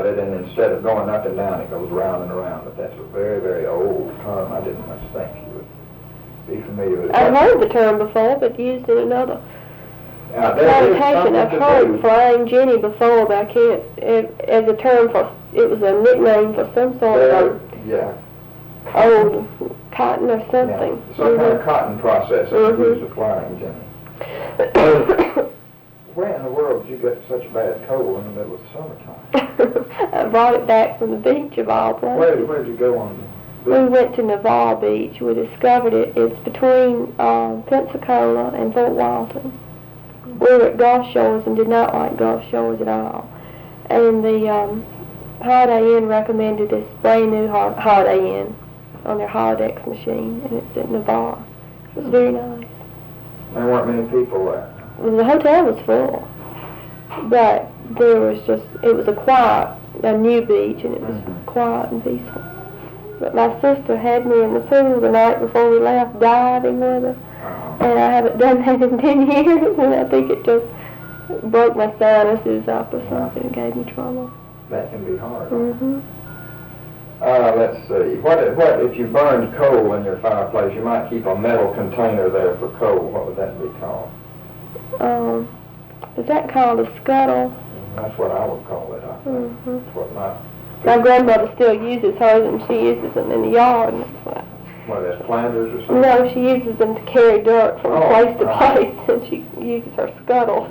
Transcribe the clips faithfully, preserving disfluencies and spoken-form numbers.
it, and instead of going up and down, it goes round and around. But that's a very, very old term. I didn't much think you would be familiar with it. I've heard the term before, but used in another Now, there is connotation. I've something to heard do. Flying Jenny before, but I can't, it, as a term for, it was a nickname for some sort There, of yeah, old cotton or yeah. something. Some kind of cotton process that Mhm. used the flying Jenny. Where in the world did you get such a bad cold in the middle of the summertime? I brought it back from the beach of all places. Where, where did you go on the We went to Navarre Beach. We discovered it. It's between um, Pensacola and Fort Walton. We were at Gulf Shores and did not like Gulf Shores at all. And the um, Holiday Inn recommended this brand new ho- Holiday Inn on their Holodex machine, and it's at Navarre. It was very nice. There weren't many people there. Well, the hotel was full, but there was just, it was a quiet, a new beach, and it was Mhm. quiet and peaceful. But my sister had me in the pool the night before we left, diving with her, Uh, and I haven't done that in ten years, and I think it just broke my sinuses up or something and gave me trouble. that can be hard. Mm-hmm. Uh, let's see. What if, what if you burned coal in your fireplace? You might keep a metal container there for coal. What would that be called? Um, is that called a scuttle? That's what I would call it. I think. Mm-hmm. That's what my My grandmother still uses hers, and she uses them in the yard. And it's like, what is planters or something? no, she uses them to carry dirt from Oh, place to uh-huh. place, and she uses her scuttles.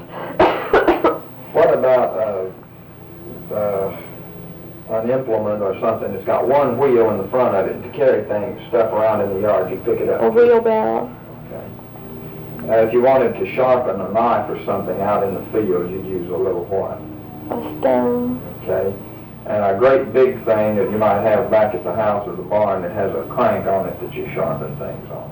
What about uh, uh, an implement or something that's got one wheel in the front of it to carry things, stuff around in the yard? You pick it up. A wheelbarrow. Okay. Uh, if you wanted to sharpen a knife or something out in the field, you'd use a little what? A stone. Okay. And a great big thing that you might have back at the house or the barn that has a crank on it that you sharpen things on.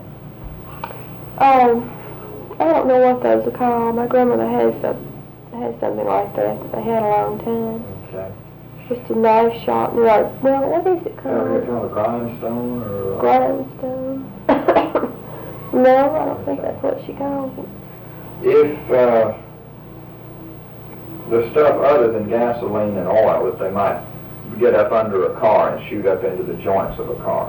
Um, I don't know what those are called. My grandmother has a, has something like that that they had a long time. Okay. Just a knife sharpener. Like, well, what is it Uh, you called? call it a grindstone or? Grindstone. No, I don't think that's what she calls it. If uh, the stuff other than gasoline and oil that they might get up under a car and shoot up into the joints of a car.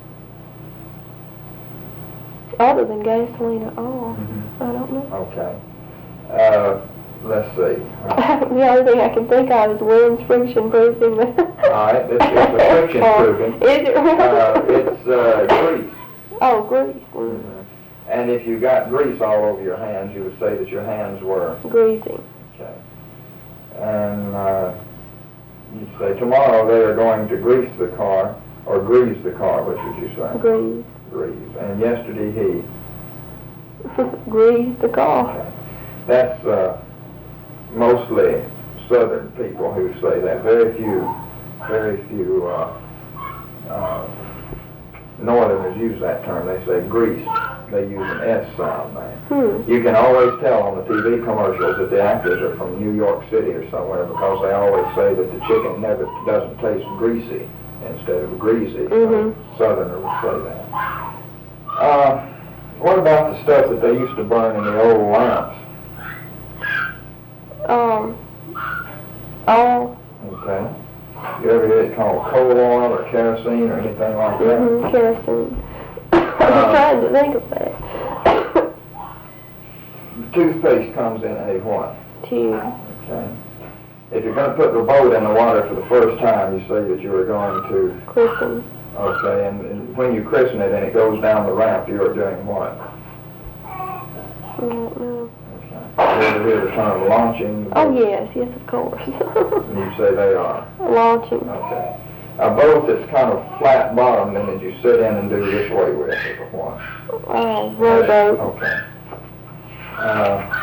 Other than gasoline or oil, Mm-hmm. I don't know. Okay. Uh, let's see. The only thing I can think of is wind's friction proofing. All right, it's, it's a friction proofing. Is it really? Uh, it's uh, grease. Oh, grease. Mm. Mm-hmm. And if you got grease all over your hands, you would say that your hands were. Greasy. Okay. And uh, you'd say, tomorrow they are going to grease the car, or grease the car, which would you say? Grease. Grease. And yesterday he. Grease the car. Okay. That's uh, mostly southern people who say that. Very few, very few uh, uh, northerners use that term. They say grease. They use an S sound there. Hmm. You can always tell on the T V commercials that the actors are from New York City or somewhere because they always say that the chicken never doesn't taste greasy instead of greasy. Mhm. So Southerner would say that. Uh, what about the stuff that they used to burn in the old lamps? Um. Oil. Okay. You ever hear it called coal oil or kerosene or anything like that? Mm-hmm. Kerosene. I was Uh, trying to think of that. The toothpaste comes in a what? Tube. Okay. If you're going to put the boat in the water for the first time, you say that you are going to, Christen. okay, and, and when you christen it and it goes down the ramp, you are doing what? I don't know. Okay. You ever hear the term launching? Oh, yes, yes, of course. And you say they are. Launching. Okay. A boat that's kind of flat bottomed and that you sit in and do this way with it or what? Uh, rowboat. Okay. Uh,